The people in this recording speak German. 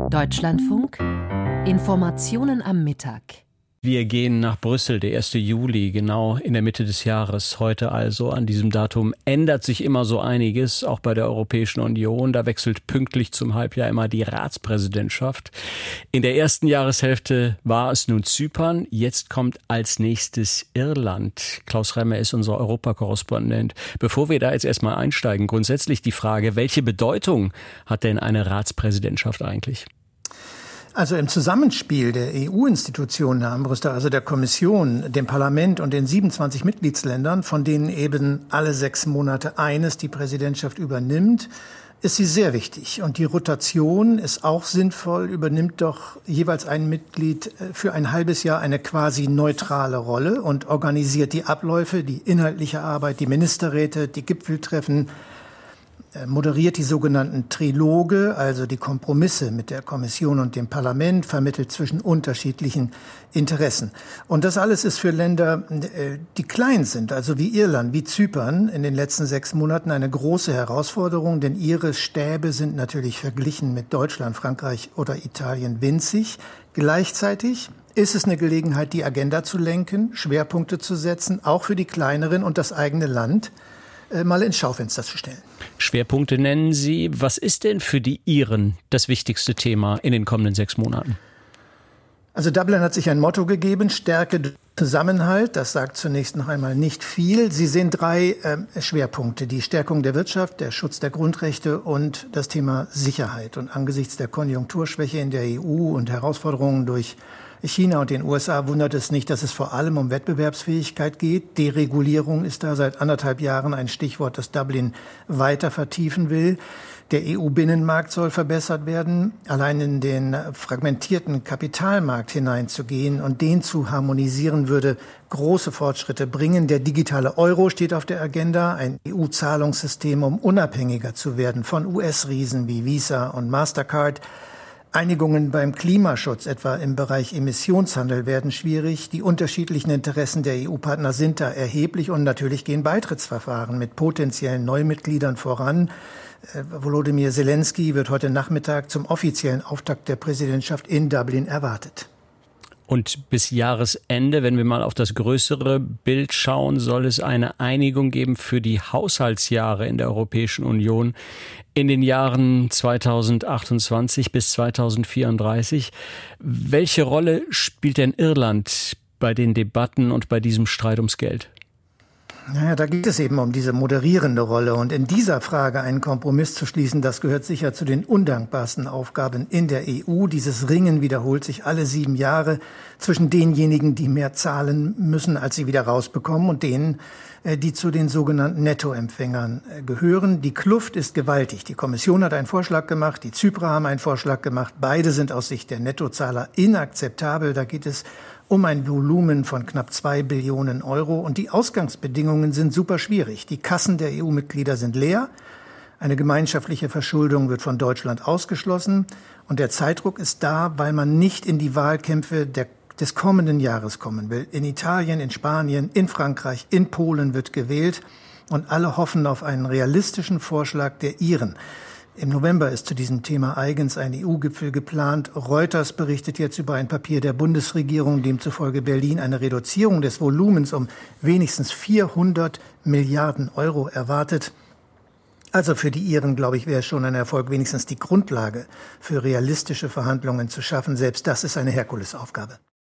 Deutschlandfunk, Informationen am Mittag. Wir gehen nach Brüssel, der 1. Juli, genau in der Mitte des Jahres. Heute also an diesem Datum ändert sich immer so einiges, auch bei der Europäischen Union. Da wechselt pünktlich zum Halbjahr immer die Ratspräsidentschaft. In der ersten Jahreshälfte war es nun Zypern, jetzt kommt als nächstes Irland. Klaus Remmer ist unser Europakorrespondent. Bevor wir da jetzt erstmal einsteigen, grundsätzlich die Frage, welche Bedeutung hat denn eine Ratspräsidentschaft eigentlich? Also im Zusammenspiel der EU-Institutionen, Herr Armbruster, also der Kommission, dem Parlament und den 27 Mitgliedsländern, von denen eben alle 6 Monate eines die Präsidentschaft übernimmt, ist sie sehr wichtig. Und die Rotation ist auch sinnvoll, übernimmt doch jeweils ein Mitglied für ein halbes Jahr eine quasi neutrale Rolle und organisiert die Abläufe, die inhaltliche Arbeit, die Ministerräte, die Gipfeltreffen, moderiert die sogenannten Triloge, also die Kompromisse mit der Kommission und dem Parlament, vermittelt zwischen unterschiedlichen Interessen. Und das alles ist für Länder, die klein sind, also wie Irland, wie Zypern, in den letzten 6 Monaten eine große Herausforderung, denn ihre Stäbe sind natürlich verglichen mit Deutschland, Frankreich oder Italien winzig. Gleichzeitig ist es eine Gelegenheit, die Agenda zu lenken, Schwerpunkte zu setzen, auch für die kleineren und das eigene Land mal ins Schaufenster zu stellen. Schwerpunkte nennen Sie. Was ist denn für die Iren das wichtigste Thema in den kommenden 6 Monaten? Also Dublin hat sich ein Motto gegeben, Stärke, Zusammenhalt. Das sagt zunächst noch einmal nicht viel. Sie sehen 3 Schwerpunkte. Die Stärkung der Wirtschaft, der Schutz der Grundrechte und das Thema Sicherheit. Und angesichts der Konjunkturschwäche in der EU und Herausforderungen durch China und den USA wundert es nicht, dass es vor allem um Wettbewerbsfähigkeit geht. Deregulierung ist da seit 1,5 Jahren ein Stichwort, das Dublin weiter vertiefen will. Der EU-Binnenmarkt soll verbessert werden. Allein in den fragmentierten Kapitalmarkt hineinzugehen und den zu harmonisieren, würde große Fortschritte bringen. Der digitale Euro steht auf der Agenda, ein EU-Zahlungssystem, um unabhängiger zu werden von US-Riesen wie Visa und Mastercard. Einigungen beim Klimaschutz, etwa im Bereich Emissionshandel, werden schwierig. Die unterschiedlichen Interessen der EU-Partner sind da erheblich und natürlich gehen Beitrittsverfahren mit potenziellen Neumitgliedern voran. Volodymyr Zelensky wird heute Nachmittag zum offiziellen Auftakt der Präsidentschaft in Dublin erwartet. Und bis Jahresende, wenn wir mal auf das größere Bild schauen, soll es eine Einigung geben für die Haushaltsjahre in der Europäischen Union in den Jahren 2028 bis 2034. Welche Rolle spielt denn Irland bei den Debatten und bei diesem Streit ums Geld? Naja, da geht es eben um diese moderierende Rolle. Und in dieser Frage einen Kompromiss zu schließen, das gehört sicher zu den undankbarsten Aufgaben in der EU. Dieses Ringen wiederholt sich alle 7 Jahre zwischen denjenigen, die mehr zahlen müssen, als sie wieder rausbekommen, und denen, die zu den sogenannten Nettoempfängern gehören. Die Kluft ist gewaltig. Die Kommission hat einen Vorschlag gemacht, die Zyprer haben einen Vorschlag gemacht. Beide sind aus Sicht der Nettozahler inakzeptabel. Da geht es um ein Volumen von knapp 2 Billionen Euro. Und die Ausgangsbedingungen sind super schwierig. Die Kassen der EU-Mitglieder sind leer. Eine gemeinschaftliche Verschuldung wird von Deutschland ausgeschlossen. Und der Zeitdruck ist da, weil man nicht in die Wahlkämpfe des kommenden Jahres kommen will. In Italien, in Spanien, in Frankreich, in Polen wird gewählt. Und alle hoffen auf einen realistischen Vorschlag der Iren. Im November ist zu diesem Thema eigens ein EU-Gipfel geplant. Reuters berichtet jetzt über ein Papier der Bundesregierung, demzufolge Berlin eine Reduzierung des Volumens um wenigstens 400 Milliarden Euro erwartet. Also für die Iren, glaube ich, wäre schon ein Erfolg, wenigstens die Grundlage für realistische Verhandlungen zu schaffen. Selbst das ist eine Herkulesaufgabe.